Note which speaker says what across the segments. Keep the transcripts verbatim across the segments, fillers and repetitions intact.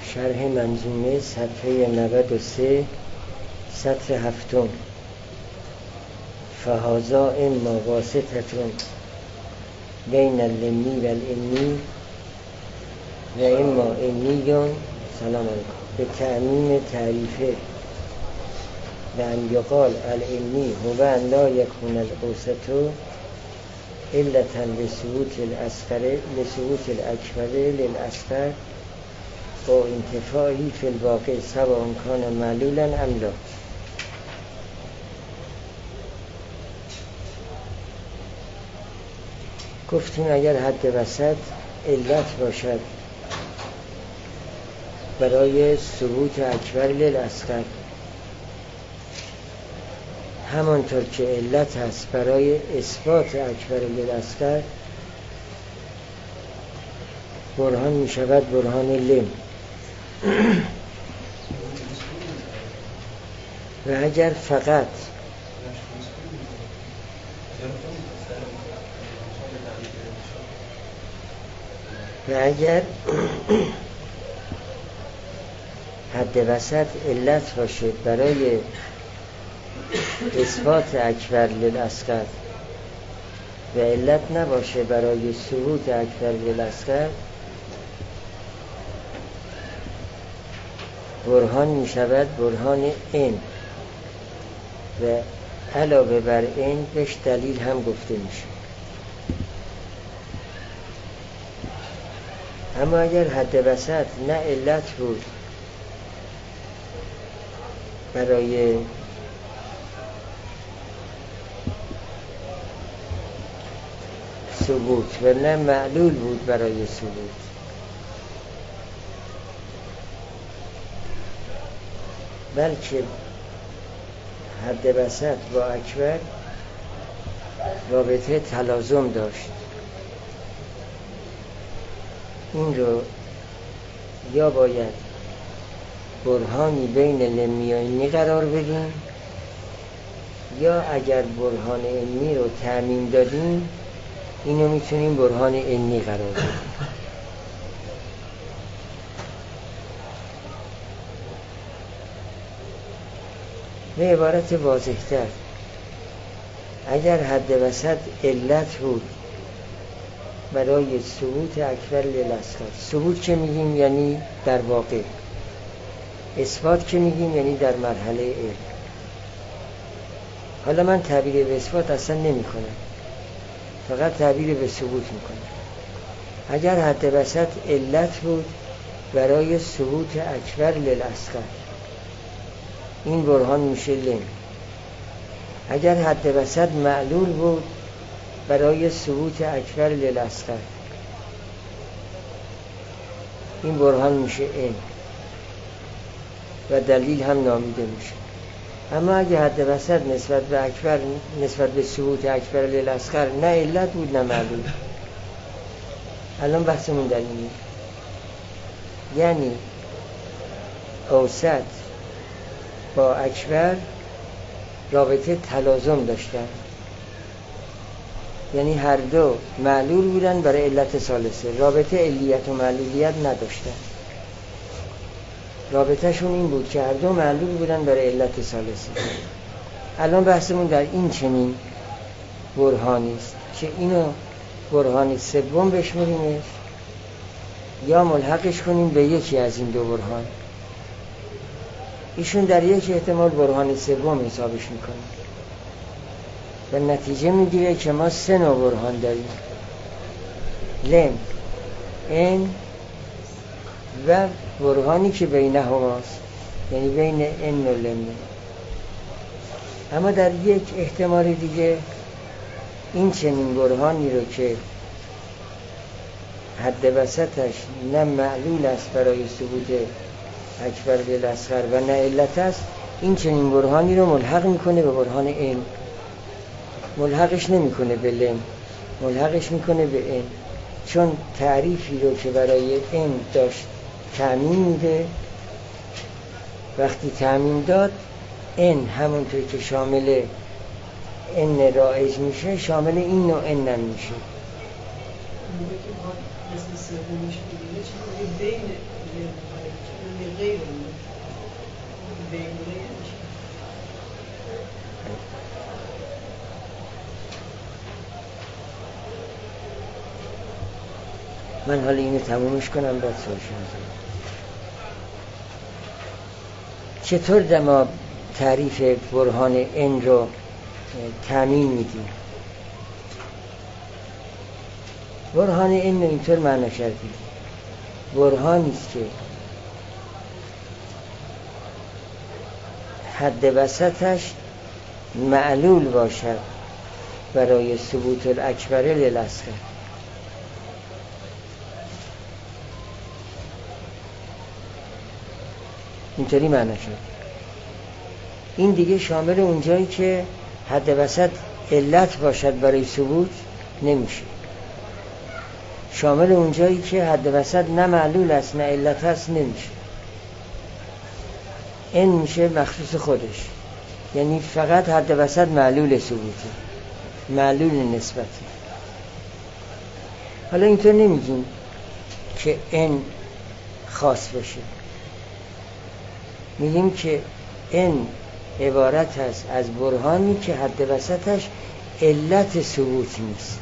Speaker 1: شرح منظومه صفحه نود و سه سطر هفتم. فهذا اما واسطتون بین اللمی و الانی و اما انیون سلام علیکم به تعمیم تعریفه و ان یقال الانی هو ان لا یکون الاوسط علتا لثبوت الاصغر لثبوت الاکبر للاصغر با انتفاعی فی الواقع سواء کان معلولا ام لا. گفتیم اگر حد وسط علت باشد برای ثبوت اکبر للاصغر، همانطور که علت هست برای اثبات اکبر للاصغر، برهان می شود برهان لم. و اگر فقط و اگر حد وسط علت باشه برای اثبات اکبر للاصغر و علت نباشه برای ثبوت اکبر للاصغر، برهان می شود برهان این و علاوه بر این بهش دلیل هم گفته میشه. اما اگر حد وسط نه علت بود برای ثبوت و نه معلول بود برای ثبوت، بلکه حد وسط با اکبر رابطه تلازم داشت، این رو یا باید برهانی بین لمی و انی قرار بدیم، یا اگر برهان انی رو تعمیم دادیم اینو میتونیم برهان انی قرار بدیم. به عبارت واضح‌تر، اگر حد وسط علت بود برای ثبوت اکبر للاصغر، ثبوت که میگیم یعنی در واقع، اثبات که میگیم یعنی در مرحله علم. حالا من تعبیر به اثبات اصلا نمی کنم، فقط تعبیر به ثبوت میکنم. اگر حد وسط علت بود برای ثبوت اکبر للاصغر، این برهان میشه لم. اگر حد وسط معلول بود برای ثبوت اکبر للاصغر، این برهان میشه این و دلیل هم نامیده میشه. اما اگه حد وسط نسبت به اکبر نسبت به ثبوت اکبر للاصغر نه علت بود نه معلول، الان بحثمون در اینه، یعنی اوسط با اکبر رابطه تلازم داشتن، یعنی هر دو معلول بودن برای علت ثالثه، رابطه علیت و معلولیت نداشتن. رابطه شون این بود که هر دو معلول بودن برای علت ثالثه. الان بحثمون در این چنین برهانی است که اینو برهان سوم بشمریمش یا ملحقش کنیم به یکی از این دو برهان. ایشون در یک احتمال برهان سوم حسابش میکنه و نتیجه میگیره که ما سه نوع برهان داریم: لم، این و برهانی که بینه هماست، یعنی بین این و لم. اما در یک احتمال دیگه این چنین برهانی رو که حد وسطش نه معلول است برای ثبوت اکبر للاصغر و نه علت است، این چنین برهانی رو ملحق میکنه به برهان این، ملحقش نمیکنه به لم، ملحقش میکنه به این، چون تعریفی رو که برای این داشت تعمیم میده، وقتی تعمیم داد این همونطور که شامل این رایج میشه شامل این نوع این نم میشه. من حالا اینو تمومش کنم بعد سوال شما. چطور در ما تعریف برهان این رو تامین میدیم؟ برهان این رو اینطور معنی کردیم: برهانی است که حد وسطش معلول باشد برای ثبوت الاکبر للاصغر. اینطوری معنی شد. این دیگه شامل اونجایی که حد وسط علت باشد برای ثبوت نمیشه. شامل اونجایی که حد وسط نه معلول است نه علت است نمیشه. این میشه مخصوص خودش، یعنی فقط حد وسط معلول ثبوته، معلول نسبتی. حالا اینطور نمیگیم که این خاص باشه، میگیم که این عبارت است از برهانی که حد وسطش علت ثبوت نیست،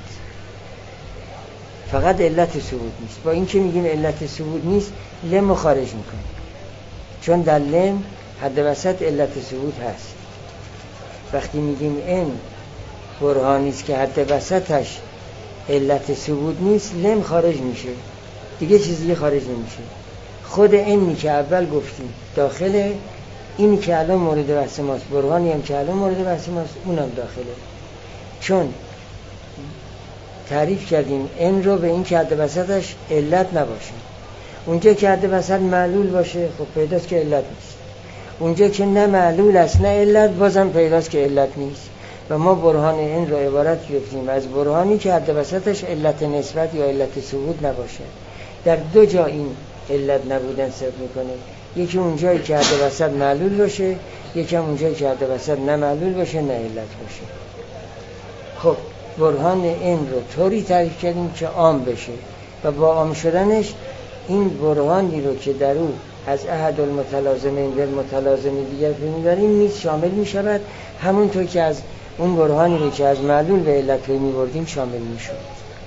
Speaker 1: فقط علت ثبوت نیست. با این که میگیم علت ثبوت نیست، لم خارج میکنه، چون در لم حد وسط علت ثبوت هست. وقتی میگیم این برهانی است که حد وسطش علت ثبوت نیست، لم خارج میشه، دیگه چیزی خارج نمیشه. خود اینی که اول گفتیم داخله، اینی که الان مورد بحث ماست، برهانی هم که الان مورد بحث ماست، اونم داخله. چون تعریف کردیم این رو به این که حد وسطش علت نباشه. اونجا که حد وسط معلول باشه خب پیداست که علت نیست. اونجا که نه معلول است نه علت، بازم پیداست که علت نیست. و ما برهان این رو عبارت گرفتیم از برهانی که حد وسطش علت نسبت یا علت ثبوت نباشه. در دو جا این علت نبودن ثبت میکنه، یکی اونجایی که حد وسط معلول باشه، یکی هم اونجایی که حد وسط نه معلول باشه نه علت باشه. خب برهان این رو طوری تعریف کردیم که عام بشه و با عام شدنش این برهانی رو که در او از احد المتلازمین به متلازم دیگر میبریم نیز شامل میشود، همونطور که از اون برهانی رو که از معلول به علت میبردیم شامل میشود.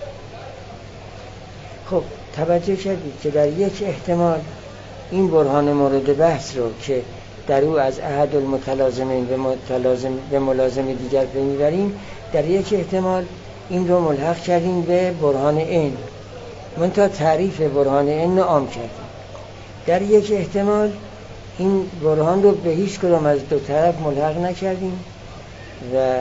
Speaker 1: خب توجه کردید که در یک احتمال این برهان مورد بحث رو که در او از احد المتلازمین به متلازم به ملازم دیگر میبریم، در یک احتمال این رو ملحق کردیم به برهان این، منتها تعریف برهان این رو عام کردیم. در یک احتمال این برهان رو به هیچ کدام از دو طرف ملحق نکردیم و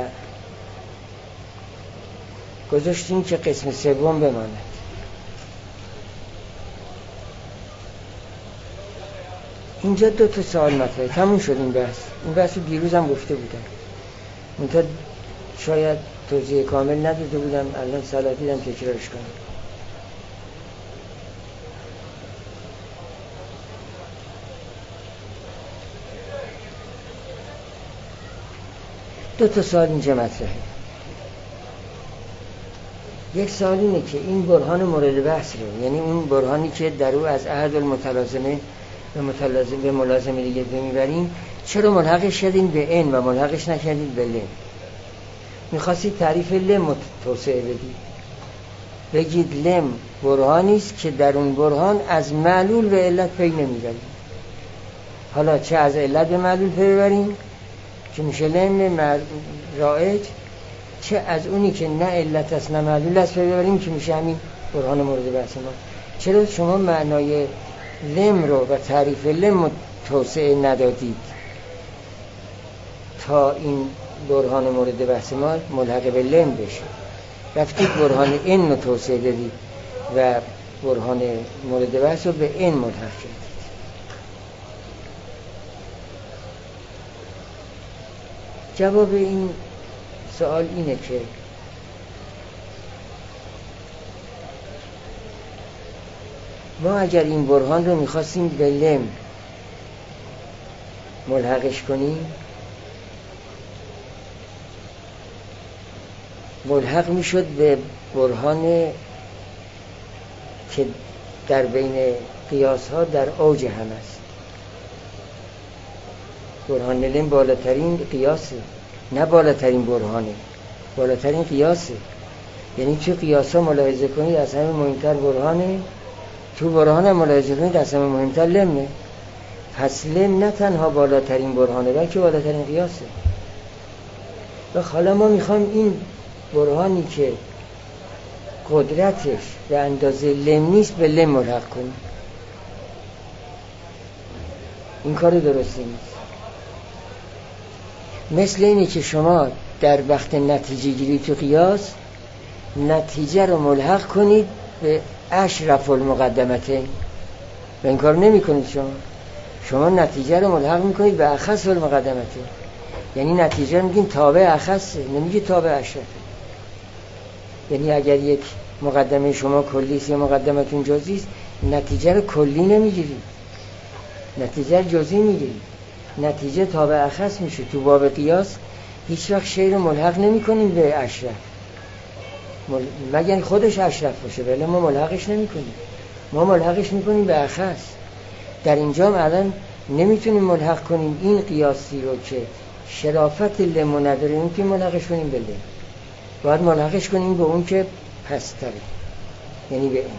Speaker 1: گذاشتیم که قسم سوم بماند. اینجا دو تا سوال مطرحه. تموم شد این بحث. این بحث رو دیروز هم گفته بودم، منتها شاید توضیح کامل نداده بودم، الان صلاح دیدم تکرارش کنم. دو تا سوال اینجا مطرحه. یک سوال اینه که این برهان مورد بحث رو، یعنی اون برهانی که در او از احد المتلازمه به متلازم به ملازم دیگه میبریم، چرا ملحقش کردین به این و ملحقش نکردید به لم؟ میخواستید تعریف لم توسعه بدید، بگید لم برهانی است که در اون برهان از معلول به علت پی نمیبریم. حالا چه از علت به معلول پی ببریم که میشه لم رائج، چه از اونی که نه علت است نه معلول است پی ببریم که میشه همین برهان مورد بحث ما. چرا شما معنای لم رو و تعریف لم توسعه ندادید تا این برهان مورد بحث ما ملحق به لم بشه؟ رفتید برهان این رو توسعه دادید و برهان مورد بحث رو به این ملحق کردید. جواب این سوال اینه که ما اگر این برهان رو میخواستیم به لم ملحقش کنیم، ملحق میشد به برهان که در بین قیاس ها در اوج هم است. برهان لم بالاترین قیاسه، نه بالاترین برهانه، بالاترین قیاسه. یعنی تو قیاس ها ملاحظه کنید از همه مهمتر برهانه، تو برهان هم ملاحظه کنید از همه مهمتر لمه. پس لم نه تنها بالاترین برهانه بلکه بالاترین قیاسه. و حالا ما میخوایم این برهانی که قدرتش به اندازه لم نیست به لم ملحق کنیم. این کار درستی نیست. مثل اینه که شما در وقت نتیجه گیری تو قیاس نتیجه رو ملحق کنید به اشرف المقدمتین و این کار نمی کنید. شما شما نتیجه رو ملحق میکنید به اخص المقدمتین، یعنی نتیجه میگین تابع اخصه، نمیگید تابع اشرفه. یعنی اگر یک مقدمه شما کلیست یا مقدمتون جزئیست، نتیجه رو کلی نمیگیرید، نتیجه جزئی میگیرید، نتیجه تابع اخص میشه. تو باب قیاس هیچ وقت شی رو ملحق نمی کنیم به اشرف مل... مگر خودش اشرف باشه، ولی ما ملحقش نمی کنیم، ما ملحقش می کنیم به اخص. در اینجا هم الان نمیتونیم ملحق کنیم این قیاسی رو که شرافت لم نداره، اون که ملحقش کنیم به لم، باید ملحقش کنیم به اون که پستره، یعنی به این.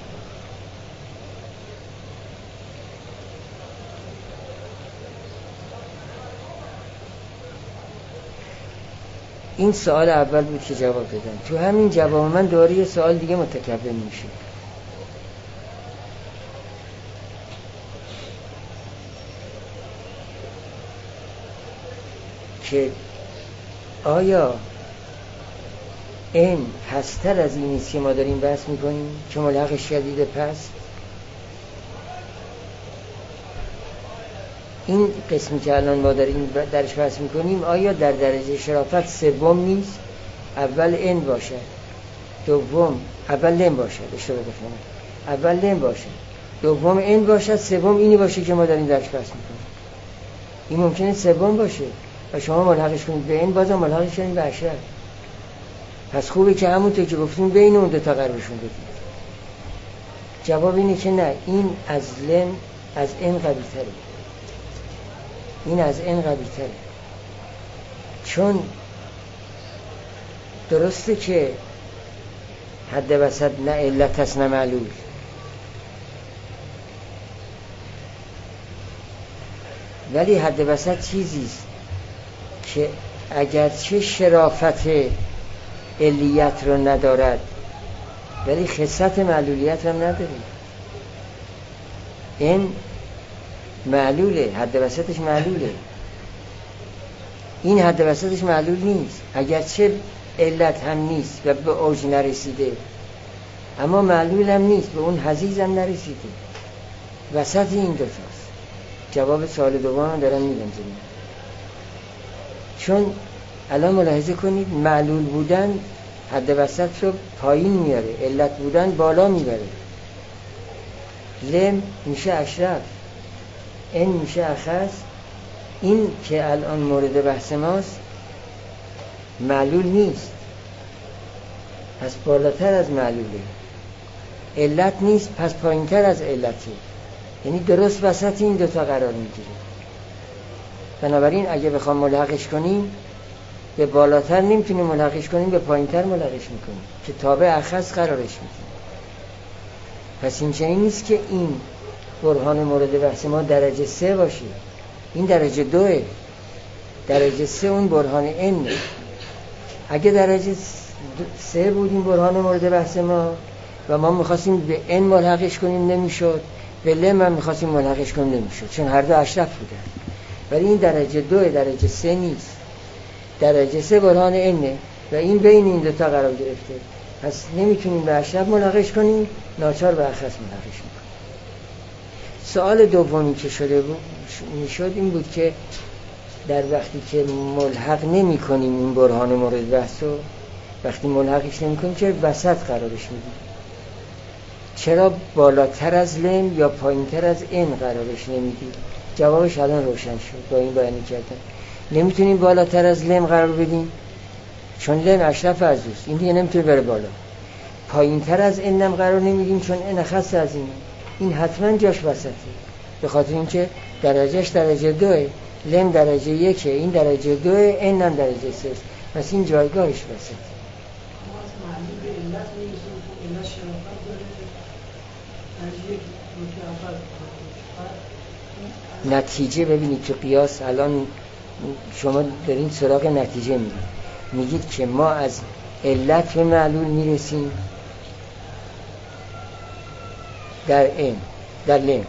Speaker 1: این سوال اول بود که جواب دادم. تو همین جواب من دوباره یه سوال دیگه متکون میشه که آیا این پستر از این نیست که ما داریم بحث میکنیم که ملحقش کردید پس؟ این قسمی که الان ما داریم درش بحث میکنیم آیا در درجه شرافت سوم نیست؟ اول ان باشه، دوم اول لم باشه، اشتباه گفتم، اول لم باشه، دوم ان باشه، سوم اینی باشه که ما داریم درش بحث میکنیم. این ممکنه سوم باشه و شما ملحقش کنید به ان، بازم ملحقش کنید به اشرف. پس خوبه که همونطور که گفتیم بین اون دو تا قرارشون بدید. جواب اینه که نه، این از لم از ان قوی تره، این از این قوی تره. چون درسته که حد وسط نه علت هست نه معلول، ولی حد وسط چیزیست که اگرچه شرافت علیت رو ندارد ولی خصت معلولیت هم نداره. این معلوله، حد وسطش معلوله، این حد وسطش معلول نیست. اگرچه علت هم نیست و به اوج نرسیده، اما معلول هم نیست، به اون حضیض هم نرسیده، وسط این دوتاست. جواب سوال دوم دارم میدم زمین. چون الان ملاحظه کنید معلول بودن حد وسط رو پایین میاره، علت بودن بالا میبره. لم میشه اشرف، این میشه اخص. این که الان مورد بحث ماست معلول نیست، پس بالاتر از معلوله. علت نیست، پس پایینتر از علته، یعنی درست وسط این دوتا قرار میگیره. بنابراین اگه بخوام ملحقش کنیم به بالاتر نمیتونیم ملحقش کنیم، به پایینتر ملحقش میکنیم که تابع اخص قرارش میدیم. پس این چنین نیست که این برهان مورد بحث ما درجه سه باشه، این درجه دوه. درجه سه اون برهان ان. اگه درجه سه بود این برهان مورد بحث ما و ما میخواستیم به ان ملحقش کنیم نمیشد، به لم هم میخواستیم ملحقش کنیم نمیشد، چون هر دو اشرف بودن. ولی این درجه دوه، درجه سه نیست. درجه سه برهان انه و این بین این دوتا قرار گرفته، پس نمیتونیم به اشرف ملحقش کنیم، ناچار به اخص ملحقش میکنیم. سوال دومی که شده بود میشد این بود که در وقتی که ملحق نمی کنیم این برهان مورد بحث رو، وقتی ملحقش نمی کنیم چرا وسط قرارش میدیم؟ چرا بالاتر از لم یا پایینتر از ان قرارش نمیدیم؟ جوابش الان روشن شد با این بیانی کردن. نمیتونیم بالاتر از لم قرار بدیم چون لم اشرف از اوست، این دیگه نمیتونه بره بالا. پایینتر از ان هم قرار نمیدیم چون ان خاص از اینه، این حتما جاش وسطه، به خاطر اینکه درجهش درجه دوه، لم درجه یکه، این درجه دوه، ان هم درجه سه، پس این جایگاهش وسطه.
Speaker 2: علت شرافت داره از یک نکته اول.
Speaker 1: نتیجه ببینید تو قیاس الان شما دارین سراغ نتیجه میگید، میگید که ما از علت به معلول میرسیم در این در لم،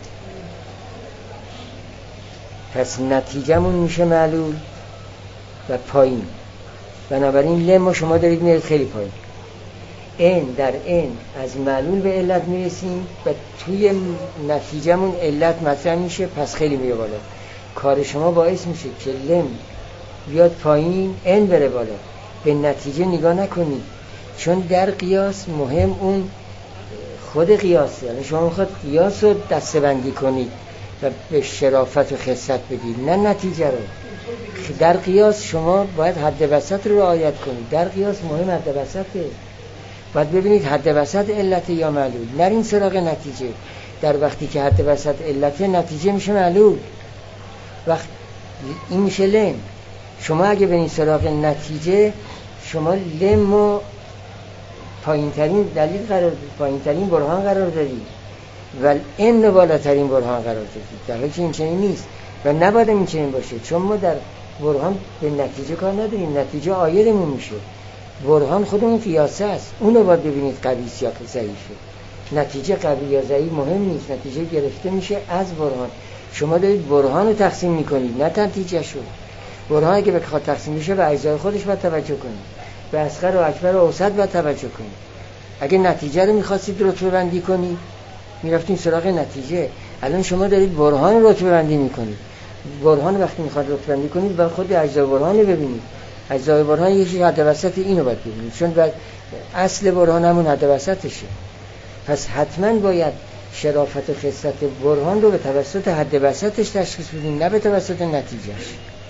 Speaker 1: پس نتیجهمون میشه معلول و پایین، بنابراین لم و شما دارید میرید خیلی پایین. این در این از معلول به علت میرسیم و توی نتیجهمون علت مطرح میشه، پس خیلی میره بالا. کار شما باعث میشه که لم بیاد پایین، این بره بالا. به نتیجه نگاه نکنید، چون در قیاس مهم اون خود قیاسه. یعنی شما میخواد قیاس رو دسته بندی کنید و به شرافت و خست بدید، نه نتیجه رو. در قیاس شما باید حد وسط رو رعایت کنید. در قیاس مهم حد وسطه، باید ببینید حد وسط علت یا معلول، نرین سراغ نتیجه. در وقتی که حد وسط علت، نتیجه میشه معلول، وقت این میشه لم. شما اگه برین سراغ نتیجه، شما لم و پایین ترین دلیل قرار، پایین ترین برهان قرار دارید و این بالاترین برهان قرار دارید، در حالی که این چنین نیست و نباید این چنین باشه. چون ما در برهان به نتیجه کار نداریم، نتیجه عایدمون میشه. برهان خودمون قیاسه است، اونو باید ببینید قوی یا ضعیفه. نتیجه قوی یا ضعیف مهم نیست، نتیجه گرفته میشه از برهان. شما دارید برهان رو تقسیم میکنید، نه نتیجه شو. برهان اگه بخواد تقسیم بشه به اجزای خودش باید توجه کنید، به اصغر و اکبر و اوسط باید توجه کنید. اگه نتیجه رو میخواستید رتبه بندی کنید، میرفتین سراغ نتیجه. الان شما دارید برهان رو رتبه بندی میکنید. برهان وقتی میخواد رتبه بندی کنید باید خود اجزای برهان رو ببینید. اجزای برهان یکی حد وسط اینو باید ببینید، چون بعد اصل برهان همون حد وسطشه. پس حتما باید شرافت و خست برهان رو به توسط حد وسطش تشخیص بدیم، نه به توسط نتیجهش.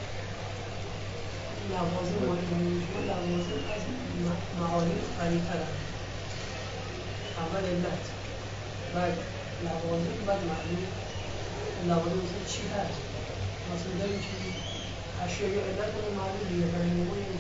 Speaker 2: معانی قریب‌تر اول علت بعد لوازم بعد معلول. لوازم مثل چی هست؟ مثلا داریم چیزی اشیاء یا علت و معلول دیگه برای نمون این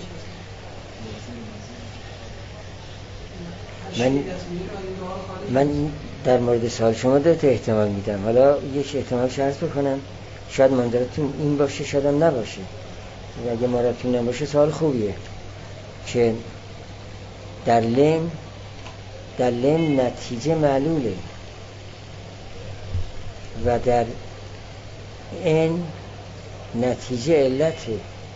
Speaker 1: چیزی. من من در مورد سوال شما دو تا احتمال میدم. حالا یک احتمال شرط بکنم، شاید منظورتون این باشه، شاید هم نباشه. اگه مرادتون نباشه سوال خوبیه که در لم در لم نتیجه معلوله و در این نتیجه علته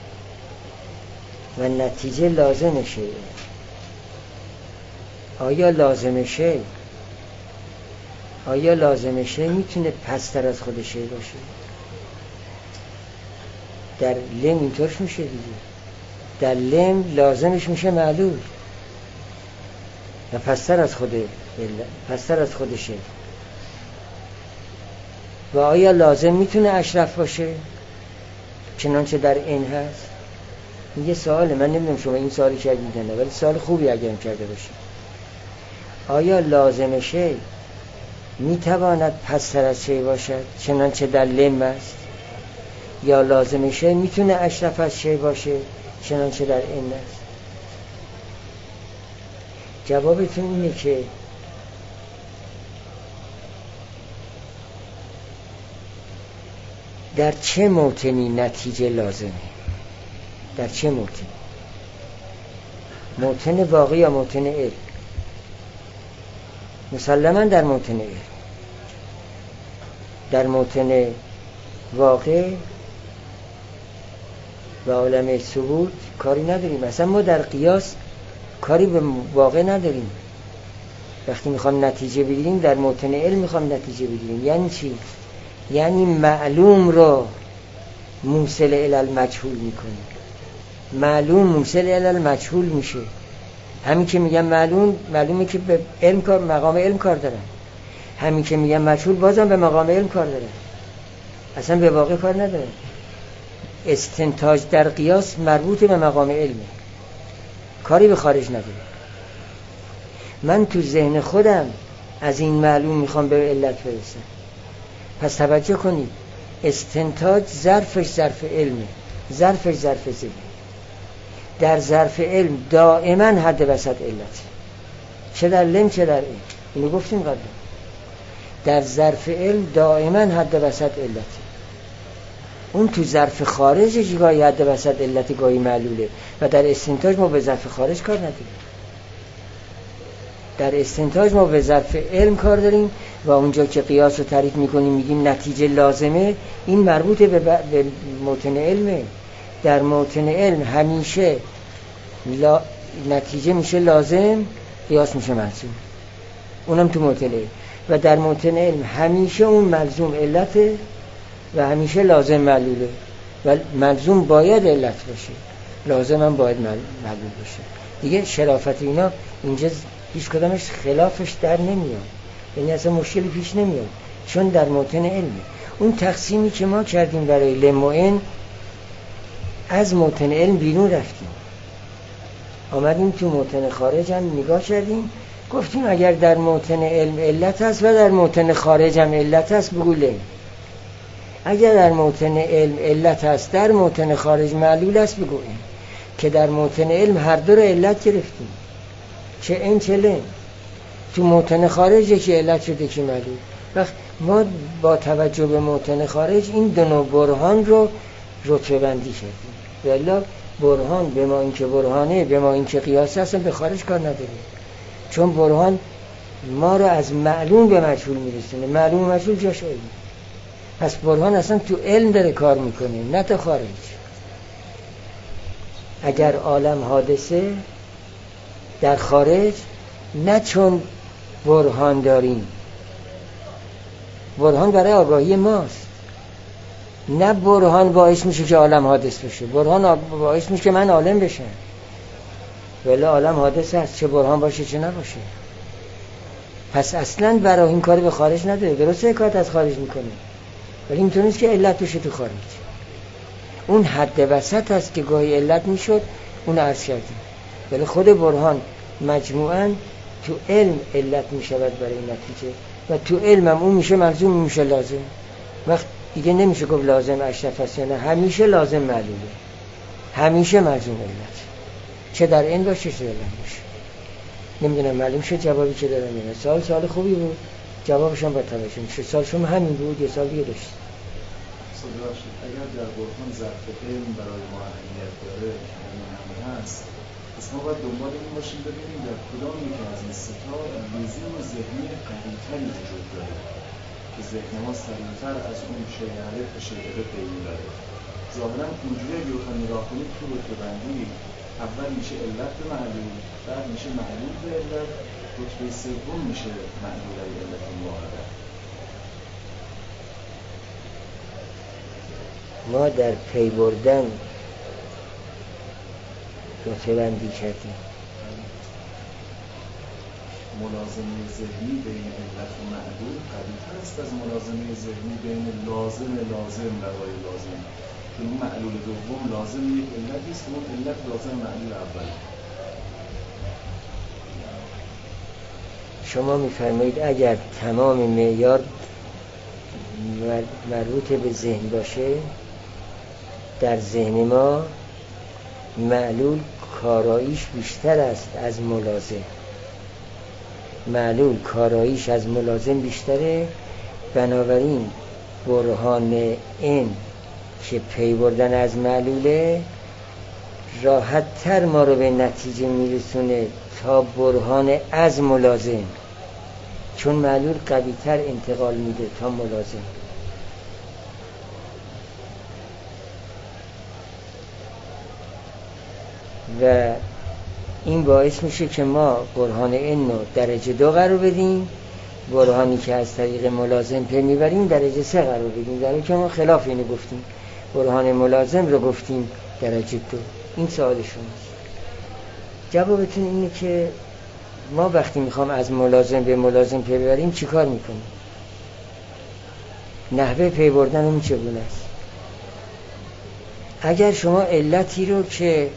Speaker 1: و نتیجه لازمشه. آیا لازمشه آیا لازمشه میتونه پستر از خودشه باشه؟ در لم اینطورش میشه دیگه. در لم لازمش میشه معلول و پستر از خوده پستر از خودشه. و آیا لازم میتونه اشرف باشه چنانچه در این هست؟ این یه سواله، من نمیدونم شما این سوالی کردید نه، ولی سوال خوبی اگه هم کرده باشه. آیا لازمشه میتواند پستر از شی باشد چنانچه در لم است، یا لازمشه میتونه اشرف از شی باشه چنانچه در این است؟ جوابتون اینه که در چه موطنی نتیجه لازمه؟ در چه موطنی؟ موطن واقعی یا موطن علم؟ مسلماً در موطن علم. در موطن واقع و عالم ثبوت کاری نداریم. اصلا ما در قیاس کاری به واقع نداریم. وقتی میخوام نتیجه بگیریم در موطن علم میخوام نتیجه بگیریم. یعنی چی؟ یعنی معلوم رو موصل الی المجهول میکنیم. معلوم موصل الی المجهول میشه. همین که میگم معلوم، معلومه که به علم کار، مقام علم کار دارن. همین که میگم مجهول، بازم به مقام علم کار دارن، اصلا به واقع کار ندارن. استنتاج در قیاس مربوط به مقام علمه، کاری به خارج نداره. من تو ذهن خودم از این معلوم میخوام به علت برسم. پس توجه کنید، استنتاج ظرفش ظرف علمه، ظرفش ظرف ذهن. در ظرف علم دائما حد وسط علت، چه در لم چه در علم. اینو گفتیم قبلا. در ظرف علم دائما حد وسط علته، اون تو ظرف خارجش گاهی حد وسط علت گاهی معلوله و در استنتاج ما به ظرف خارج کار نداریم. در استنتاج ما به ظرف علم کار داریم و اونجا که قیاس رو تعریف میکنیم میگیم نتیجه لازمه، این مربوطه به, ب... به موطن علمه. در موطن علم همیشه لا... نتیجه میشه لازم، قیاس میشه ملزوم، اونم تو موطن علم. و در موطن علم همیشه اون ملزوم علته و همیشه لازم معلوله و ملزوم باید علت باشه، لازم هم باید معلول باشه. دیگه شرافت اینا اینجا هیچ کدامش خلافش در نمیاد، یعنی اصلا مشکلی پیش نمیاد، چون در موطن علمه. اون تقسیمی که ما کردیم برای لم و ان، از موطن علم بیرون رفتیم، آمدیم تو موطن خارج هم نگاه کردیم، گفتیم اگر در موطن علم علت هست و در موطن خارج هم علت هست بگو لم. اگر در موطن علم علت هست در موطن خارج معلول است بگو این، که در موطن علم هر دو رو علت گرفتیم، چه این چه لم. تو موطن خارج یکی علت شده که معلول. وقت ما با توجه به موطن خارج این دو نوع برهان رو رتبه بندی کردیم، ولی برهان به ما اینکه برهانه، به ما اینکه قیاس هست، به خارج کار نداریم، چون برهان ما رو از معلوم به مجهول میرسونه، معلوم و مجهول جاش علم. پس برهان اصلا تو علم داره کار میکنه، نه تا خارج. اگر عالم حادثه در خارج، نه چون برهان داریم، برهان برای آگاهی ماست، نه برهان باعث میشه که عالم حادث بشه، برهان باعث میشه که من عالم بشم. ولی عالم حادث هست، چه برهان باشه چه نباشه. پس اصلا برای این کاری به خارج نداره. درسته کارت از خارج میکنه، ولی اینطور نیست که علت بشه تو خارج. اون حد وسط هست که گاهی علت میشد، اون عرض کردیم. ولی خود برهان مجموعاً تو علم علت میشود برای نتیجه و تو علم هم اون میشه ملزوم، میشه لازم. وقت دیگه نمیشه گفت لازم اشرف است یا نه، همیشه لازم معلومه، همیشه ملزوم علت، چه در این باشه چه در این باشه. نمیدونم معلوم شد جوابی که دارم اینه. سال سال خوبی بود، جوابش هم با توجه میشه. سال شما همین بود، یه سال دیگه داشت.
Speaker 3: اگر در برهان ظرف علم برای ما اهمیت داره، همین هست، پس ما باید دنبال این باشیم ببینیم در کدام یکی از این سه تا لزوم ذهنی قوی‌تری وجود داره که ذهن ما سریع‌تر از اون شیعه به شیعه پیدا داره. ظاهراً اونجوری اگه بخوایم نگاه کنیم تو رتبه‌بندی، اول میشه علت به معلول، بعد میشه معلول به علت، رتبه سوم میشه معلول به علت واحده.
Speaker 1: ما در پی بردن رتبه بندی کردیم.
Speaker 3: ملازمه ذهنی بین علت و معلول قوی‌تر است از ملازمه ذهنی بین لازم لازم برای لازم، چون اون معلول دوم لازم یک علتی است، اون علت لازم معلول اول.
Speaker 1: شما می‌فرمایید اگر تمام معیار مربوط به ذهن باشه، در ذهن ما معلول کاراییش بیشتر است از ملازم، معلول کاراییش از ملازم بیشتره. بنابراین برهان این که پی بردن از معلوله راحت تر ما رو به نتیجه میرسونه تا برهان از ملازم، چون معلول قوی تر انتقال میده تا ملازم. و این باعث میشه که ما برهان این رو درجه دو قرار بدیم، برهانی که از طریق ملازم پی میبریم درجه سه قرار بدیم، در حالی که ما خلاف اینو گفتیم، برهان ملازم رو گفتیم درجه دو. این سوال شماست. جوابتون اینه که ما وقتی میخوام از ملازم به ملازم پی ببریم چی کار میکنیم؟ نحوه پی بردنمون چگونه است؟ اگر شما علتی رو که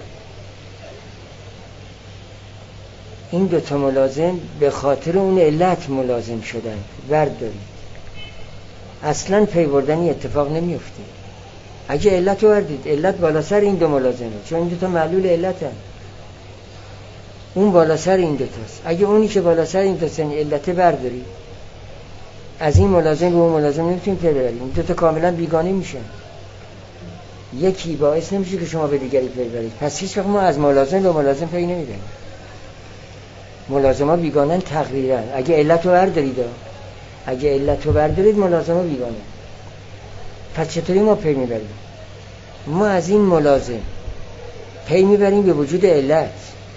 Speaker 1: این دوتا ملازم به خاطر اون علت ملازم شدن بردارید، اصلا پی بردنی اتفاق نمیفته. اگه علت رو بردید، علت بالا سر این دو ملازمه، چون این دوتا معلول علت هم. اون بالا سر این دوتاست. اگه اونی که بالا سر این دوتاست یعنی علت برداری، از این ملازم به اون ملازم نمیتونیم پی ببریم. این دوتا کاملا بیگانه میشن. یکی باعث نمیشه که شما به دیگری پی ببرید. پس هیچ وقت ما از ملازم به ملازم پی نمیبریم. ملازم‌ها بیگانن تقریرا. اگه علت رو بردارید اگه علت رو بردارید ملازم‌ها بیگانه. پس چطوری ما پی میبریم؟ ما از این ملازم پی میبریم به وجود علت.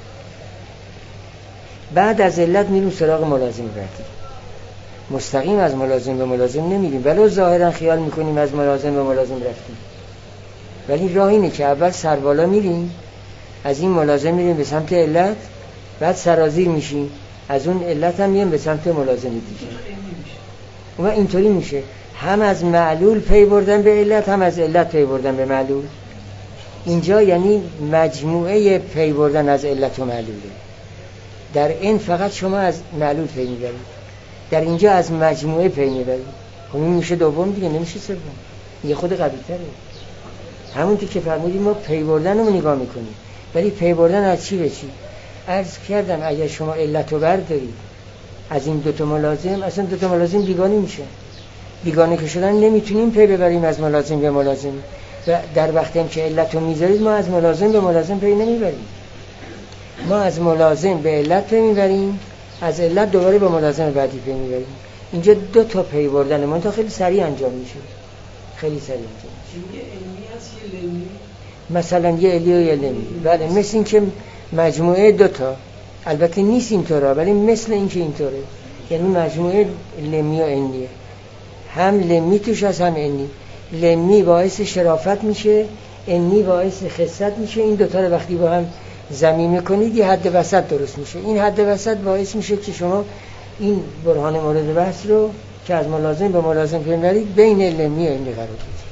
Speaker 1: بعد از علت میریم سراغ ملازم بعدی. مستقیم از ملازم به ملازم نمیریم، ولو ظاهرا خیال میکنیم از ملازم به ملازم رفتیم، ولی راه اینه که اول سربالا میریم، از این ملازم میریم به سمت علت، بعد سرازیر میشیم، از اون علت هم میریم به سمت ملازم دیگه. و اینطوری میشه، هم از معلول پی بردن به علت، هم از علت پی بردن به معلول. اینجا یعنی مجموعه پی بردن از علت و معلوله. در این فقط شما از معلول پی میبرید، در اینجا از مجموعه پی میبرید. این میشه دوم دیگه، نمیشه سوم، یه خود قوی تره. همونطور که فرمودیم ما پی بردن رو نگاه میکنیم، ولی پی بردن از چی به چی؟ عرض کردم اگر شما علت رو بردارید از این دوتا ملازم، اصلا دوتا ملازم بیگانه میشه. بیگانه که شدن نمیتونیم پی ببریم از ملازم به ملازم، و در وقتی هم که علت رو میذارید ما از ملازم به ملازم پی نمیبریم. ما از ملازم به علت پی میبریم، از علت دوباره به ملازم بعدی پی میبریم. اینجا دو تا پی بردن من تا خیلی سریع انجام میشه، خیلی سریع انجام میشه.
Speaker 2: یه علمی هست یه لمی،
Speaker 1: مثلا یه علی و یه لمی. بله، مثل این که مجموعه دوتا، البته نیست اینطورا ولی مثل این که اینطوره، یعنی مجموعه لمی و عنیه. هم لمی توش هست هم عنی. لمی باعث شرافت میشه، عنی باعث خست میشه. این دوتا رو وقتی با هم ضمیع میکنید یه حد وسط درست میشه. این حد وسط باعث میشه که شما این برهان مورد بحث رو که از ملازم به ملازم پی میبرید بین لمی و عنی قرار بدید.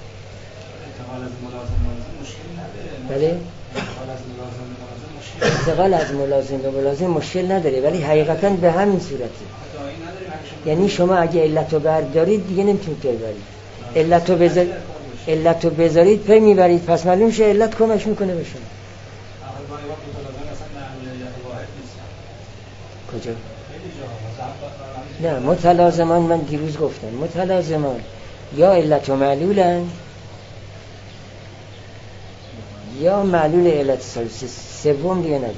Speaker 1: بله، انتقال از ملازم به ملازم مشکل نداره، ولی حقیقتا به همین صورته. یعنی شما اگه علت رو بردارید دیگه نمیتونید پی ببرید. علت رو بذارید علت رو بذارید پی میبرید، پس معلوم شه علت کمک میکنه به شما. کجا؟ نه، متلازمان من دیروز گفتم متلازمان یا علت و معلولن یا معلول علت ثالثی، سوم دیگه نداره.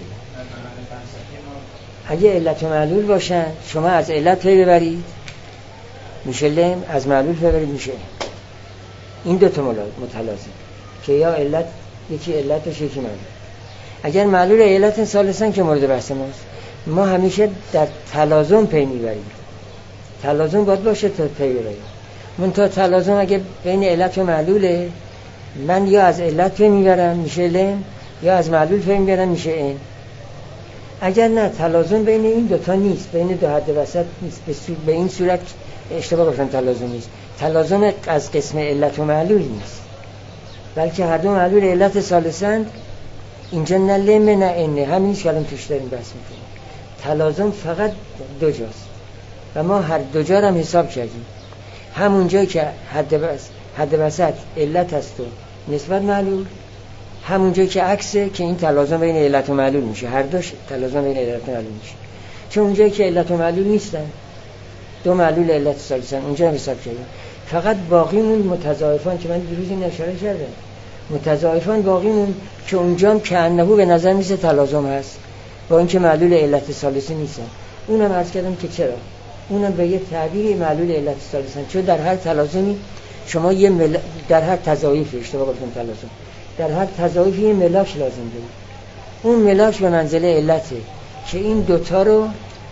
Speaker 1: اگه علت و معلول باشن شما از علت پی ببرید میشه لم، از معلول پی ببرید میشه. این دو تا متلازم که یا علت یکی علت باشه یکی معلول. اگر معلول علت ثالثن که مورد بحث ماست، ما همیشه در تلازم پی میبریم. تلازم باید باشه تا پی ببریم. من تا تلازم اگه بین علت و معلوله، من یا از علت پی میبرم میشه لم، یا از معلول پی میبرم میشه این. اگر نه تلازم بین این دوتا نیست، بین دو حد وسط نیست، به این صورت اشتباه گفتم تلازم نیست. تلازم از قسم علت و معلول نیست، بلکه هر دو معلول علت ثالثند. اینجا نه لم نه اینه، همینیش که الان توش داریم بحث میکنیم. تلازم فقط دو جاست و ما هر دو جا هم حساب کردیم. همون جایی که حد وسط حد وسط علت هست و نسبت معلول، همون جایی که عکسه که این تلازم بین علت و معلول میشه. هر دوش تلازم بین علت و معلول میشه، چون اونجایی که علت و معلول نیستن، دو معلول علت ثالثن، اونجا حساب کردیم. فقط باقیمون متضاعفان که من دیروز این اشاره کردم، متضاعفان باقیمون که اونجا هم که انهو به نظر میسه تلازم هست با اینکه معلول علت ثالثی نیستن. اونم عرض کردم که چرا اونم به یه تعبیر معلول علت ثالثن، چون در هر تلازمی شما یه مل... در هر تضاعفی، اشتباه گفتم تلازم، در هر تضاعفی یه ملاک لازم دارید. اون ملاک به منزله علته که این دوتا رو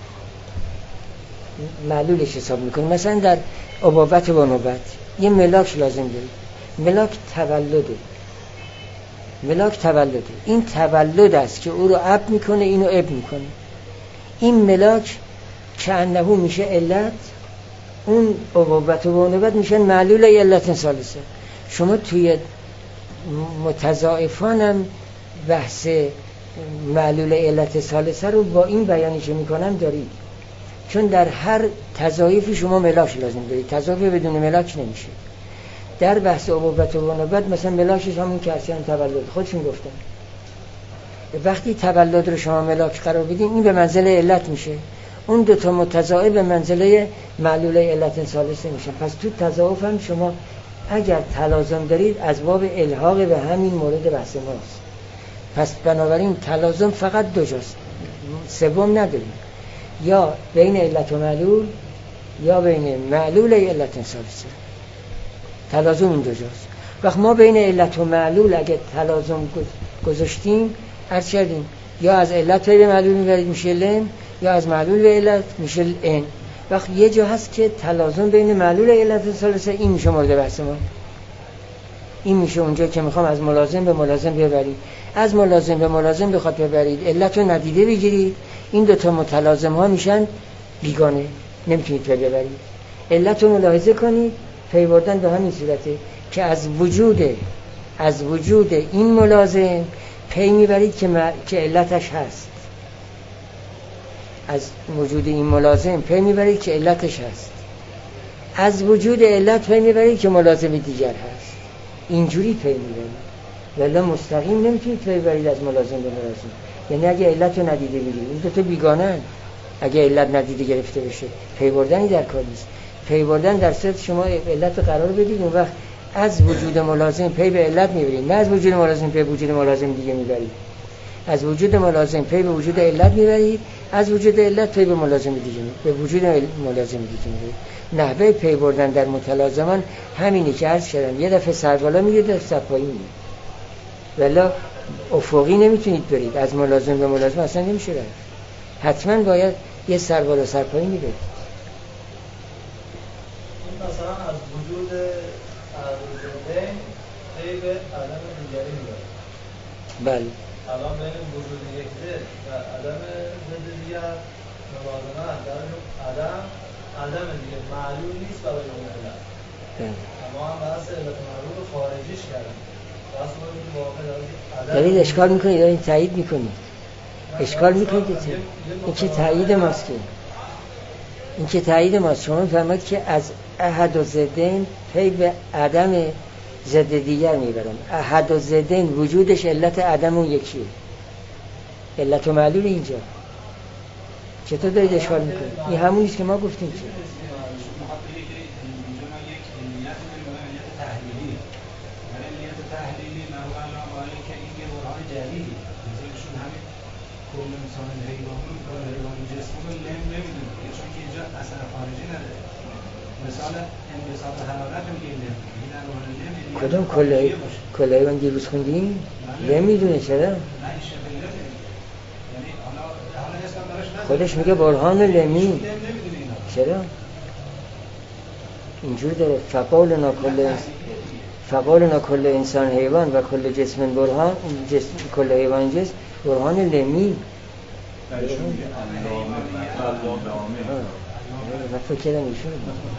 Speaker 1: معلولش حساب میکنه. مثلا در ابابت و نوبت یه ملاک لازم دارید، ملاک تولده. ملاک تولده، این تولد است که او رو اب میکنه، اینو اب میکنه. این ملاک که انهو میشه علت، اون ابابت و نوبت میشن معلول علت ثالثه. شما توی متضاعفان هم بحث معلول علت ثالثه رو با این بیانی که میکنم دارید، چون در هر تضاعفی شما ملاک لازم دارید، تضاعف بدون ملاک نمیشه. در بحث ابابت و نوبت مثلا ملاکش همون که اصلا تولد خودشون گفتن، وقتی تولد رو شما ملاک قرار بدین این به منزله علت میشه، اون دو تا متضاعف به منزله معلول علت ثالثه میشه. پس تو تضاعف هم شما اگر تلازم دارید از باب الحاق به همین مورد بحث ماست. پس بنابراین تلازم فقط دو جاست، سوم نداریم، یا بین علت و معلول یا بین معلول علت ثالثه. تلازم این دو جاست. وقت ما بین علت و معلول اگه تلازم گذاشتیم عرض کردیم یا از علت به معلول میبرید میشه لن، یا از معلول به علت میشه ان. وقت یه جا هست که تلازم بین معلول علت ثالثه، این میشه مورد بحث ما. این میشه اونجا که میخوام از ملازم به ملازم ببرید، از ملازم به ملازم بخواد ببرید، علت رو ندیده بگیرید، این دوتا متلازم ها میشن بیگانه، نمیتونید پی ببرید. علت رو ملاحظه کنید، پی بردن به همین صورته که از وجود از وجود این ملازم پی میبرید که, م... که علتش هست. از وجود این ملازم پی میبرید که علتش هست. از وجود علت پی میبرید که ملازم دیگر هست. اینجوری پی میبرید. ولی مستقیم نمیتونید پی ببرید از ملازم به ملازم. یعنی اگه علت رو ندیده بگیرید، این دو تا بیگانه، اگه علت ندیده گرفته بشه پی بردنی در کار نیست. پی بردن در صورت شما علت قرار بدید، اون وقت از وجود ملازم پی به علت میبرید، نه از وجود ملازم پی به وجود ملازم دیگه میبرید. از وجود ملازم پی به وجود علت میبرید، از وجود علت پی به ملازم دیگه به وجود ملازم دیگه میبرید. نحوه پی بردن در متلازمان همینی که عرض کردم، یه دفعه سر بالا میگه، یه دفعه سر پایین میگه. ولی افقی نمیتونید برید، از ملازم به ملازم اصلا نمیشه رفت. حتما باید یه سر بالا سر پایین میبرید.
Speaker 4: مثلا از وجود عددین پی به عدم دیگری میبرید.
Speaker 1: بله.
Speaker 4: الان بین وجود یک ضد و عدم ضد دیگر موازنه در عدم عدم دیگه معلول نیست برای اون علت. اما هم بحث علت معلول رو خارجیش کردیم. بحث ما این واقع دارید
Speaker 1: دارید اشکال میکنید، دارید تایید میکنید. اشکال میکنید. این که تایید ماست که این که تایید ماست. شما میفرمایید که از احد و ضدین پی به عدم ضد دیگر میبرم. احد و ضدین وجودش علت عدم اون یکیه، علت و معلول اینجا. چطور دارید اشکال میکنید؟ این همونیست که ما گفتیم. چه کدوم کلای کلای من دیروز خوندیم؟ نمیدونه چرا؟ خودش میگه برهان لمی. چرا؟ اینجور داره فقالنا کل فقالنا کل انسان حیوان و کل جسم برهان، جسم کل حیوان جسم برهان لمی. من فکر کردم ایشون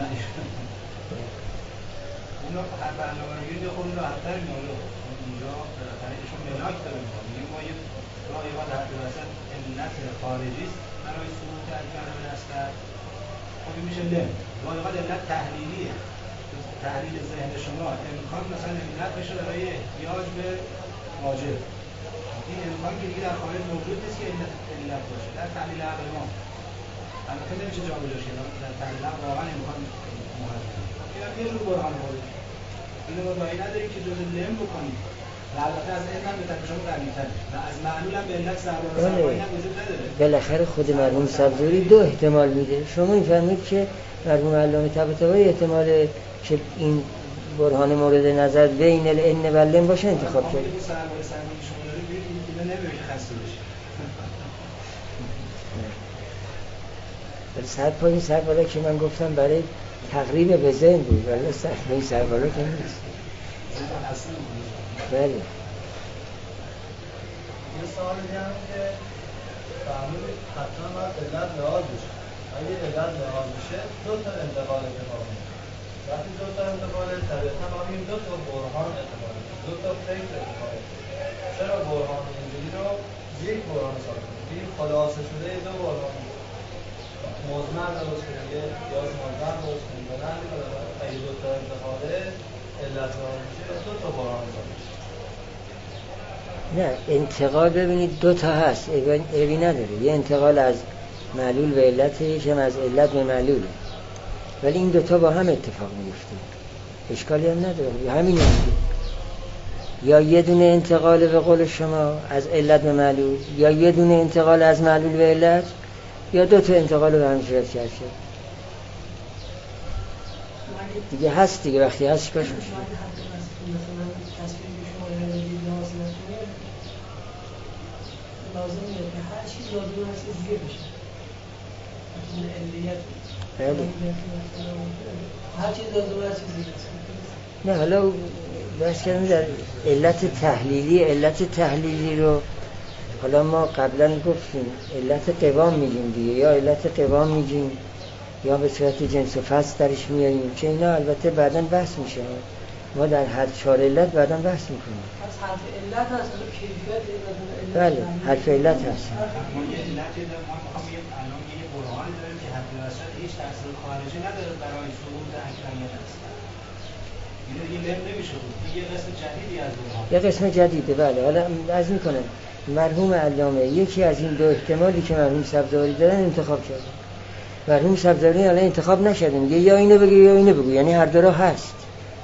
Speaker 5: اون هر برنامه‌ریزی یه خود رو حتر میاره اونجا بالاخره ایشون ملاک داره میگه ما یه راهی ها در وسط علت خارجی است برای ثبوت اکبر الاصغر، خب این میشه لم. راهی ها علت تحلیلیه، تحلیل ذهن شما امکان مثلا علت بشه برای احتیاج به واجب. این امکان که دیگه در خارج موجود نیست که علت علت باشه. در تحلیل عقل ما البته نمیشه جابجا شد، در تحلیل واقعا امکان مهمه. این یه جور برهان خارجی. اینو ما رایی نداریم که جز لم بکنیم و البته از علم هم به طرف شما قوی‌تره و از معلول هم به علت سربار سرباری هم وجود نداره.
Speaker 1: بالاخره خود مرحوم سبزوری دو احتمال میده. شما میفهمید که مرحوم علامه طباطبایی احتمال که این برهان مورد نظر بین العین و لم باشه انتخاب کرد.
Speaker 5: این سربار سرباری شما دارید ببینید این نمیشه که خسته بشه.
Speaker 1: سر پایین سر بالا که من گفتم برای تقریب به ذهن بود، ولی سر پایین سر بالا که نیست. بله.
Speaker 4: یه سوال دیگه هم که فهمید حتما باید علت لحاظ بشه. اگه علت لحاظ بشه دو تا انتقال اتفاق میفته. وقتی دو تا انتقال طبیعتا ما میگیم دو تا برهان اتفاق میفته، دو تا فکر اتفاق میفته. چرا برهان اینجوری رو یک برهان حساب کنیم؟ این خلاصه شده دو برهان مزمن درست کنیم یا قیاس مزمن درست کنیم و نه اگه دو تا انتقاله علت لحاظ بشه دو تا برهان حساب میشه.
Speaker 1: نه انتقال ببینید دو تا هست، عیبی نداره. یه انتقال از معلول به علت، یکم از علت به معلوله، ولی این دوتا با هم اتفاق میفته، اشکالی هم نداره. یا همین دیگه، یا یه دونه انتقال به قول شما از علت به معلول، یا یه دونه انتقال از معلول به علت، یا دو تا انتقال به همین صورت کرد دیگه. هست دیگه، وقتی هست چیکارش میشه؟
Speaker 2: لازم نیست که هر چیز لازم هست دیگه بشه.
Speaker 1: بله.
Speaker 2: هر چیز لازم هست دیگه بشه.
Speaker 1: نه حالا بحث کردیم در علت تحلیلی. علت تحلیلی رو حالا ما قبلا گفتیم علت قوام میگیم دیگه، یا علت قوام میگیم یا به صورت جنس و فصل درش میاریم، که اینا البته بعداً بحث میشه. ما در هر چهار علت بعداً بحث میکنیم.
Speaker 2: پس حرف علت هست و کیفیت علت.
Speaker 1: بله حرف علت هست.
Speaker 5: ما یه علتی داریم، ما میخوام یه الان یه برهانی داریم که حد وسط هیچ تاثیر خارجی نداره برای ثبوت اکرمیت است. اینو دیگه لم نمیشه بود. یه قسم جدیدی از برهان.
Speaker 1: یه قسم جدیده. بله حالا عرض میکنم مرحوم علامه یکی از این دو احتمالی که مرحوم سبزواری دارن انتخاب کرده. مرحوم سبزواری حالا انتخاب نشده، میگه یا اینو بگو یا اینو بگو، یعنی هر دو را هست.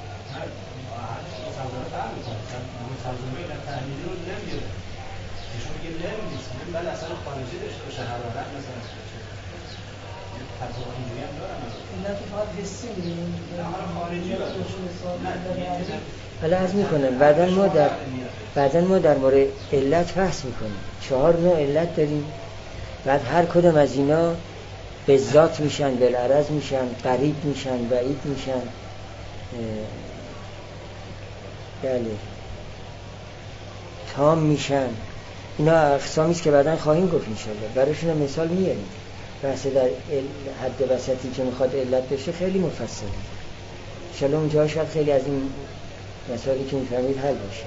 Speaker 1: حالا عرض میکنم بعدن ما در بعدن ما در مورد علت بحث میکنیم. چهار نوع علت داریم، بعد هر کدوم از اینا به ذات میشن، بالعرض میشن، قریب میشن، بعید میشن. بله تام میشن. اینا اقسامی است که بعدن خواهیم گفت انشالله، براشون مثال میاریم. بحث در حد وسطی که میخواد علت بشه خیلی مفصله، انشالله اونجا شاید خیلی از این مسائلی که میفهمید حل بشه.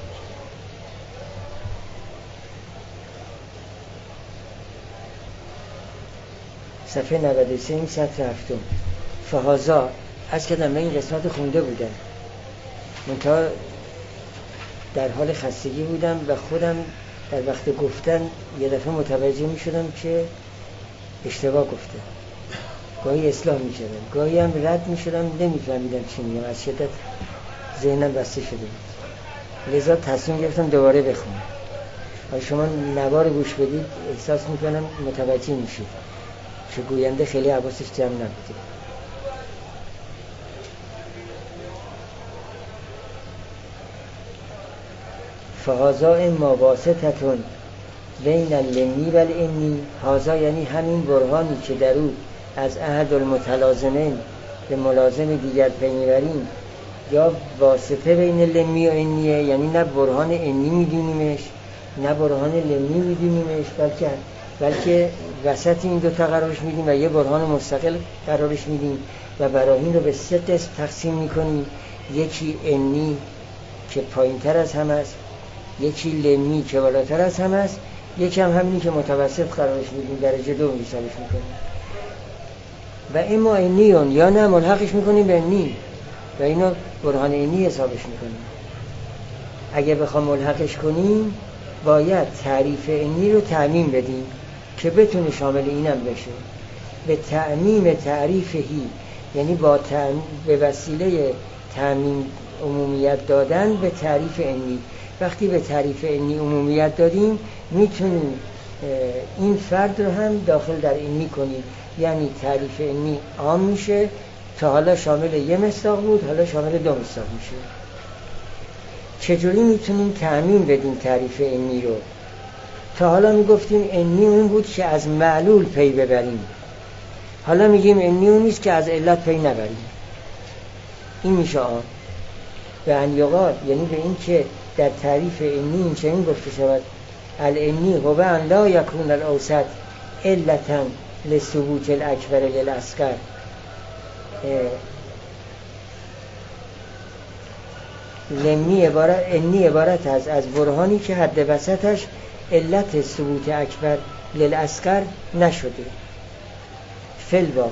Speaker 1: صفحه نود و سه این سطر هفتم. فهازا از کدام این قسمت خونده بودم، منتها در حال خستگی بودم و خودم در وقت گفتن یه دفعه متوجه می شدم که اشتباه گفتم، گاهی اصلاح می شدم، گاهی هم رد می شدم، نمی فهمیدم چی میگم، از شدت ذهنم بسته شده بود. لذا تصمیم گرفتم دوباره بخونم. اگه شما نوار گوش بدید احساس می کنم متوجه می شید که گوینده خیلی حواسش جمع نبوده. فهازا اما واسطتون بین اللمی و الانی. هازا یعنی همین برهانی که در او از احد المتلازمین به ملازم دیگر پی میبریم، یا واسطه بین لمی و انیه، یعنی نه برهان انی میدونیمش نه برهان لمی میدونیمش، بلکه بلکه وسط این دوتا قرارش میدیم و یه برهان مستقل قرارش میدیم و براهین رو به سه قسم تقسیم میکنیم. یکی انی که پایین تر از هم است، یکی لمی که بالاتر از هم است، یکی هم همینی که متوسط قرارش میدیم، درجه دو میسالش میکنیم. و اما انیون یا نه ملحقش میکنیم به انی و اینو برهان انی حسابش میکنیم. اگه بخوام ملحقش کنیم باید تعریف انی رو تعمیم بدیم که بتونه شامل اینم بشه. به تعمیم تعریفهی یعنی با تعمیم به وسیله تعمیم عمومیت دادن به تعریف انی. وقتی به تعریف انی عمومیت دادیم میتونیم این فرد رو هم داخل در انی کنیم، یعنی تعریف انی عام میشه. تا حالا شامل یه مصداق بود، حالا شامل دو مصداق میشه. چجوری میتونیم تعمیم بدیم تعریف انی رو؟ تا حالا میگفتیم انی اون بود که از معلول پی ببریم، حالا میگیم انی اون نیست که از علت پی نبریم. این میشه آن به انیقات، یعنی به این که در تعریف انی این چنین گفته شود الانی هو ان لا یکون الاوسط علتا لثبوت الاکبر للاصغر. لمی عبارت انی عبارت از از برهانی که حد وسطش علت ثبوت اکبر للاصغر نشده فل واقع.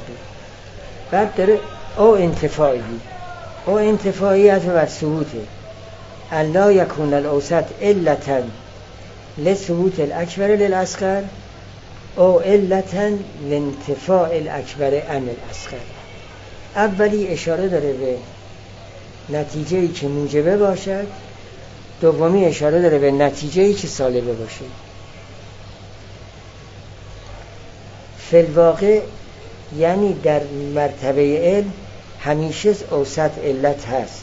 Speaker 1: بعد داره او انتفاعی، او انتفاعی از بر ثبوته، الا یکون الاوسط علتا لثبوت الاکبر للاصغر او علتا لانتفاع الاکبر عن الاصغر. اولی اشاره داره به نتیجه‌ای که موجبه باشد، دومی اشاره داره به نتیجه‌ای که سالبه باشه. فی الواقع یعنی در مرتبه علم همیشه اوسط علت هست،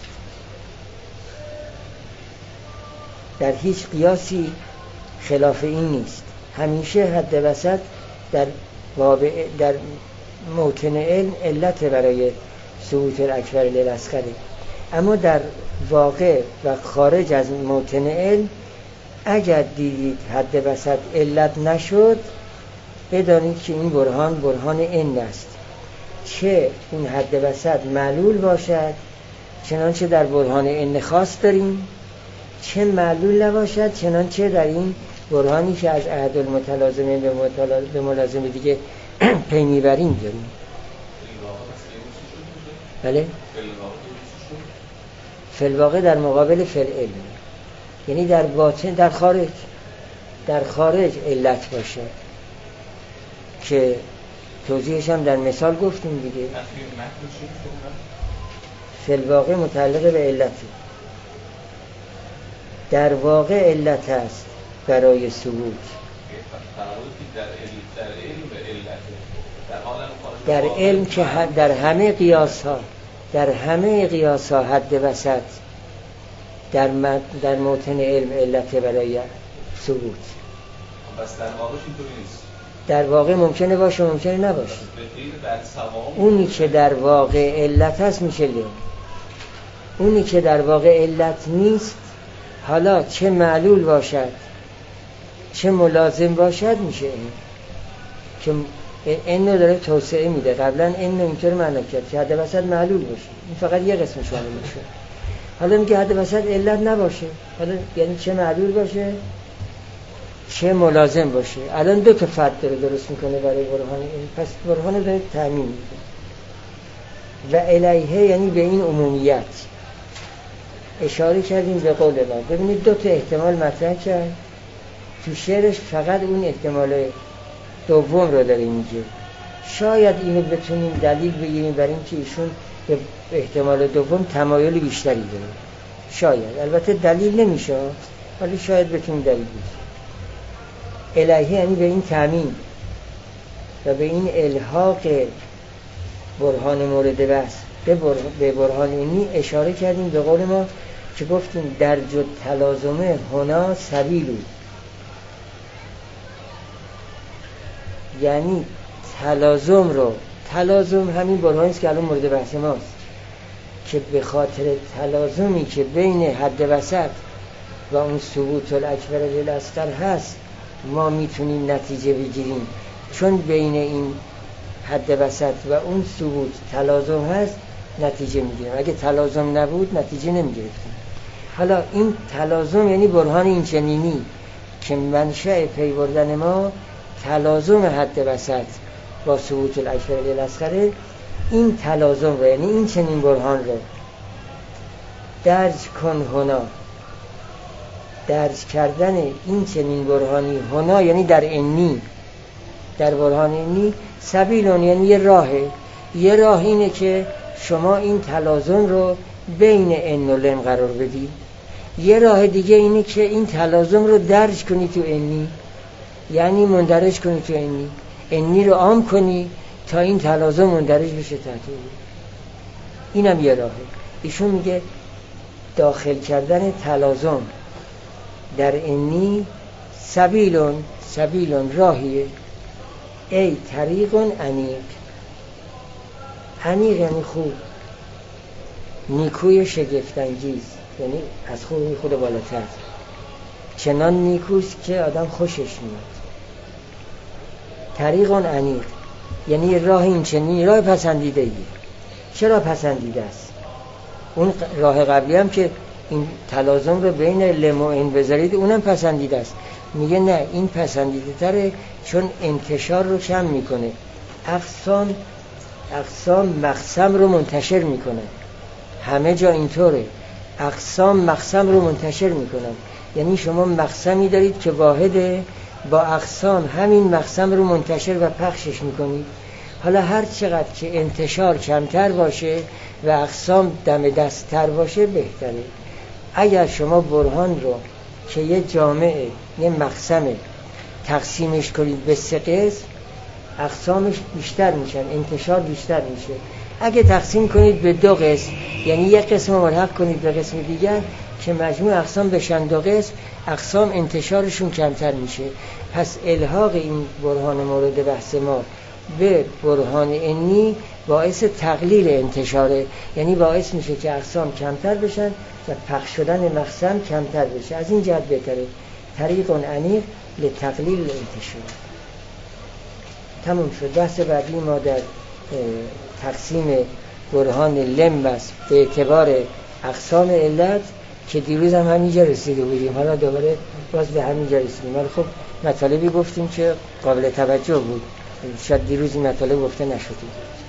Speaker 1: در هیچ قیاسی خلاف این نیست. همیشه حد وسط در در موطن علم علت برای ثبوت الاکبر للاصغر، اما در واقع و خارج از موطن علم اگر دیدید حد وسط علت نشد، بدانید که این برهان برهان این است، چه این حد وسط معلول باشد چنانچه در برهان این خاص داریم، چه معلول نباشد چنانچه در این برهانی که از احد المتلازمه به ملازمه دیگه پی میبریم داریم. بله؟ فی الواقع در مقابل فی العلم، یعنی در باطن، در خارج در خارج علت باشه که توضیحش هم در مثال گفتیم دیگه. فی الواقع متعلق به علتی، در واقع علت است برای ثبوت. در علم که در همه قیاس ها در همه قیاس ها حد وسط در در موطن علم علت برای ثبوت.
Speaker 6: بس در واقع اینطوری نیست.
Speaker 1: در واقع ممکنه باشه ممکنه نباشه. اونی که در واقع علت هست میشه لیون، اونی که در واقع علت نیست، حالا چه معلول باشد چه ملازم باشد میشه این که این رو داره توسعه میده. قبلا این رو اینطور معنی کرد که حد وسط معلول باشه، این فقط یه قسمش معلول میشه. حالا میگه حد وسط علت نباشه، حالا یعنی چه معلول باشه چه ملازم باشه. الان دو تا فرد داره درست میکنه برای برهان این، پس برهان رو داره تامین میکنه. و الیه یعنی به این عمومیت اشاره کردیم به قول ما. ببینید دو تا احتمال مطرح کرد تو شعرش، فقط اون احتمال دوم رو داره میگه. شاید اینو بتونیم دلیل بگیریم برای اینکه ایشون به احتمال دوم تمایل بیشتری داره. شاید، البته دلیل نمیشه ولی شاید بتونیم دلیل بگیریم. الیه یعنی به این تامین و به این الحاق برهان مورد بحث به, بر... به برهان اینی اشاره کردیم به قول ما که گفتیم در جد تلازمه هنا سبیلو، یعنی تلازم رو، تلازم همین برهانی است که الان مورد بحث ماست، که به خاطر تلازمی که بین حد وسط و اون ثبوت الاکبر للاصغر هست ما میتونیم نتیجه بگیریم، چون بین این حد وسط و اون ثبوت تلازم هست نتیجه میگیریم. اگه تلازم نبود نتیجه نمیگرفتیم. حالا این تلازم یعنی برهان این چنینی که منشأ پی بردن ما تلازم حد وسط با ثبوت الاکبر للاصغر، این تلازم رو یعنی این چنین برهان رو درج کن هنا، درج کردن این چنین برهانی هنا یعنی در انی، در برهان انی سبیلون یعنی یه راهه. یه راه اینه که شما این تلازم رو بین ان و لم قرار بدید. یه راه دیگه اینه که این تلازم رو درج کنی تو انی، یعنی مندرج کنی تو انی، انی رو عام کنی تا این تلازم مندرج بشه تحت انی. اینم یه راهه. ایشون میگه داخل کردن تلازم در انی سبیلون، سبیلون راهیه، ای طریقون انیق، انیق یعنی خوب، نیکوی شگفت‌انگیز، یعنی از خوب میخوره بالاتر، چنان نیکوست که آدم خوشش میاد. طریقون انیق یعنی راه این چنین راه پسندیده ایه. چرا پسندیده است؟ اون راه قبلی هم که این تلازم رو بین لم و ان بذارید اونم پسندیده است. میگه نه، این پسندیده تره چون انتشار رو کم میکنه، اقسام اقسام مقسم رو منتشر میکنه، همه جا اینطوره. اقسام مقسم رو منتشر میکنن. یعنی شما مقسمی دارید که واحده، با اقسام همین مقسم رو منتشر و پخشش میکنید. حالا هر چقدر که انتشار کمتر باشه و اقسام دم دست تر باشه بهتره. اگر شما برهان رو که یه جامعه یه مقسمه تقسیمش کنید به سه قسم، اقسامش بیشتر میشن، انتشار بیشتر میشه. اگه تقسیم کنید به دو قسم، یعنی یک قسم ملحق کنید به قسم دیگر که مجموع اقسام بشن دو قسم، اقسام انتشارشون کمتر میشه. پس الحاق این برهان مورد بحث ما به برهان انی باعث تقلیل انتشاره، یعنی باعث میشه که اقسام کمتر بشن و پخش شدن مقسم کمتر بشه. از این جهت بهتره. طریق انیق لتقلیل انتشار. تموم شد. بحث بعدی ما در تقسیم برهان لم است به اعتبار اقسام علت که دیروز هم همینجا رسیده بودیم، حالا دوباره باز به همینجا رسیدیم. ولی خب مطالبی گفتیم که قابل توجه بود، شاید دیروز این مطالب گفته نشده.